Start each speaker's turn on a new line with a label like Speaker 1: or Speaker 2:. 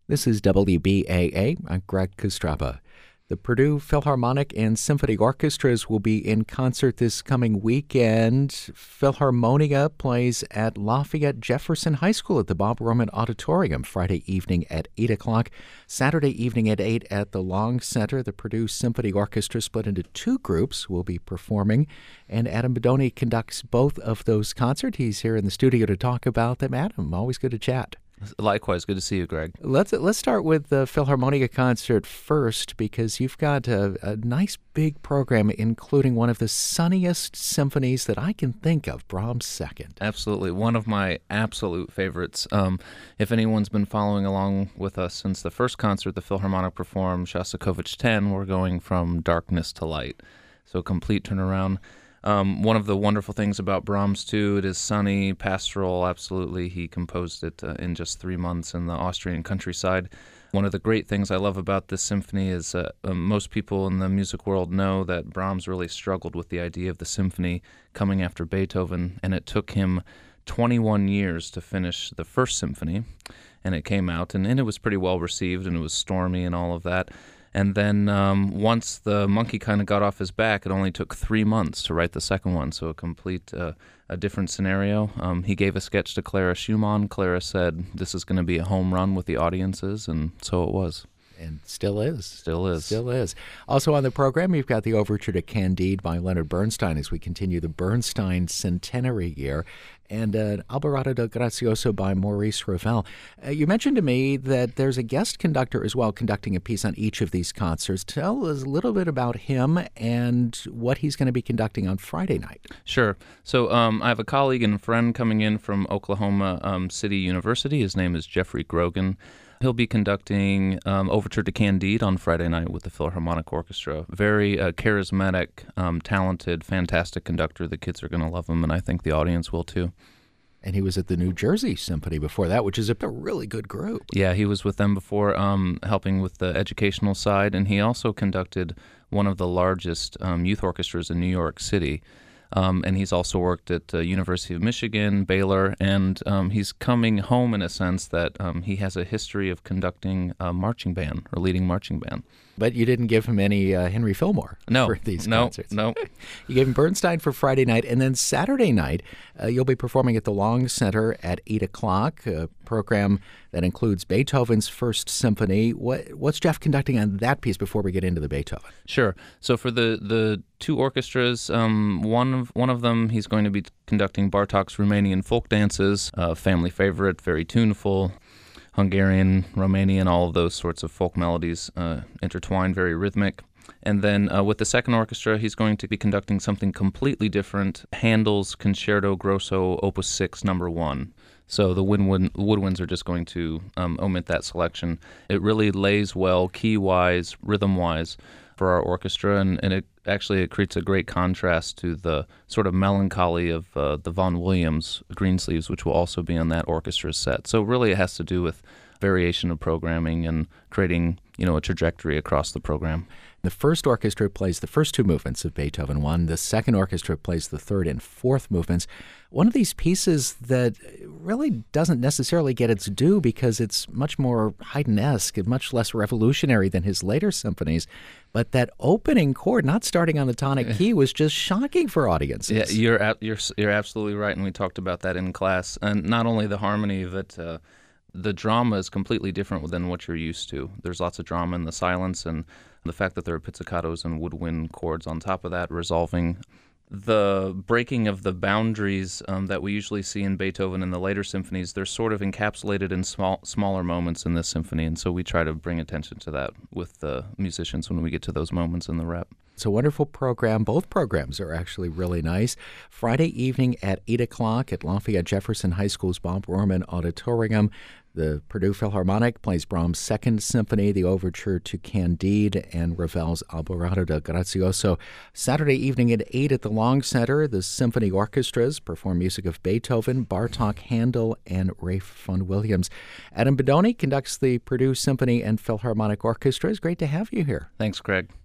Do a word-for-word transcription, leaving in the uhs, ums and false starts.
Speaker 1: This is W B A A. I'm Greg Kostrapa. The Purdue Philharmonic and Symphony Orchestras will be in concert this coming weekend. Philharmonia plays at Lafayette Jefferson High School at the Bob Roman Auditorium Friday evening at eight o'clock. Saturday evening at eight at the Long Center. The Purdue Symphony Orchestra, split into two groups, will be performing, and Adam Bedoni conducts both of those concerts. He's here in the studio to talk about them. Adam, always good to chat.
Speaker 2: Likewise, good to see you, Greg.
Speaker 1: Let's let's start with the Philharmonia concert first, because you've got a, a nice big program, including one of the sunniest symphonies that I can think of, Brahms' Second.
Speaker 2: Absolutely, one of my absolute favorites. Um, if anyone's been following along with us since the first concert the Philharmonic performed, Shostakovich ten, we're going from darkness to light, so complete turnaround. Um, one of the wonderful things about Brahms, too, it is sunny, pastoral, absolutely. He composed it uh, in just three months in the Austrian countryside. One of the great things I love about this symphony is uh, uh, most people in the music world know that Brahms really struggled with the idea of the symphony coming after Beethoven, and it took him twenty-one years to finish the first symphony, and it came out, and, and it was pretty well received, and it was stormy and all of that. And then um, once the monkey kind of got off his back, it only took three months to write the second one, so a complete, uh, a different scenario. Um, he gave a sketch to Clara Schumann. Clara said, this is going to be a home run with the audiences, and so it was.
Speaker 1: And still is.
Speaker 2: Still is.
Speaker 1: Still is. Also on the program, you've got the Overture to Candide by Leonard Bernstein as we continue the Bernstein centenary year, and uh, Alborada del Gracioso by Maurice Ravel. Uh, you mentioned to me that there's a guest conductor as well conducting a piece on each of these concerts. Tell us a little bit about him and what he's going to be conducting on Friday night.
Speaker 2: Sure. So um, I have a colleague and friend coming in from Oklahoma um, City University. His name is Jeffrey Grogan. He'll be conducting um, Overture to Candide on Friday night with the Philharmonic Orchestra. Very uh, charismatic, um, talented, fantastic conductor. The kids are going to love him, and I think the audience will too.
Speaker 1: And he was at the New Jersey Symphony before that, which is a really good group.
Speaker 2: Yeah, he was with them before, um, helping with the educational side, and he also conducted one of the largest um, youth orchestras in New York City. Um, and he's also worked at uh, University of Michigan, Baylor, and um, he's coming home in a sense that um, he has a history of conducting a marching band or leading marching band.
Speaker 1: But you didn't give him any uh, Henry Fillmore
Speaker 2: no,
Speaker 1: for these
Speaker 2: no,
Speaker 1: concerts.
Speaker 2: No, no.
Speaker 1: You gave him Bernstein for Friday night, and then Saturday night uh, you'll be performing at the Long Center at eight o'clock, a program that includes Beethoven's First Symphony. What, what's Jeff conducting on that piece before we get into the Beethoven?
Speaker 2: Sure. So for the, the two orchestras, um, one of one of them he's going to be conducting Bartók's Romanian folk dances, a family favorite, very tuneful. Hungarian, Romanian, all of those sorts of folk melodies uh, intertwined, very rhythmic. And then uh, with the second orchestra, he's going to be conducting something completely different, Handel's Concerto Grosso Opus six, number one. So the woodwind, woodwinds are just going to um, omit that selection. It really lays well, key-wise, rhythm-wise, for our orchestra, and, and it actually it creates a great contrast to the sort of melancholy of uh, the Vaughan Williams Greensleeves, which will also be on that orchestra set. So really it has to do with variation of programming and creating, you know, a trajectory across the program.
Speaker 1: The first orchestra plays the first two movements of Beethoven one. The second orchestra plays the third and fourth movements. One of these pieces that really doesn't necessarily get its due because it's much more Haydn-esque and much less revolutionary than his later symphonies. But that opening chord, not starting on the tonic key, was just shocking for audiences.
Speaker 2: Yeah, you're you're you're absolutely right, and we talked about that in class. And not only the harmony, but uh, the drama is completely different than what you're used to. There's lots of drama in the silence, and the fact that there are pizzicatos and woodwind chords on top of that, resolving the breaking of the boundaries um, that we usually see in Beethoven and the later symphonies. They're sort of encapsulated in small, smaller moments in this symphony, and so we try to bring attention to that with the musicians when we get to those moments in the rep.
Speaker 1: It's a wonderful program. Both programs are actually really nice. Friday evening at eight o'clock at Lafayette Jefferson High School's Bob Roman Auditorium. The Purdue Philharmonic plays Brahms' Second Symphony, the Overture to Candide, and Ravel's Alborada del Gracioso. Saturday evening at eight at the Long Center, the symphony orchestras perform music of Beethoven, Bartók, Handel, and Ralph Vaughan Williams. Adam Bedoni conducts the Purdue Symphony and Philharmonic Orchestra. It's great to have you here.
Speaker 2: Thanks, Craig.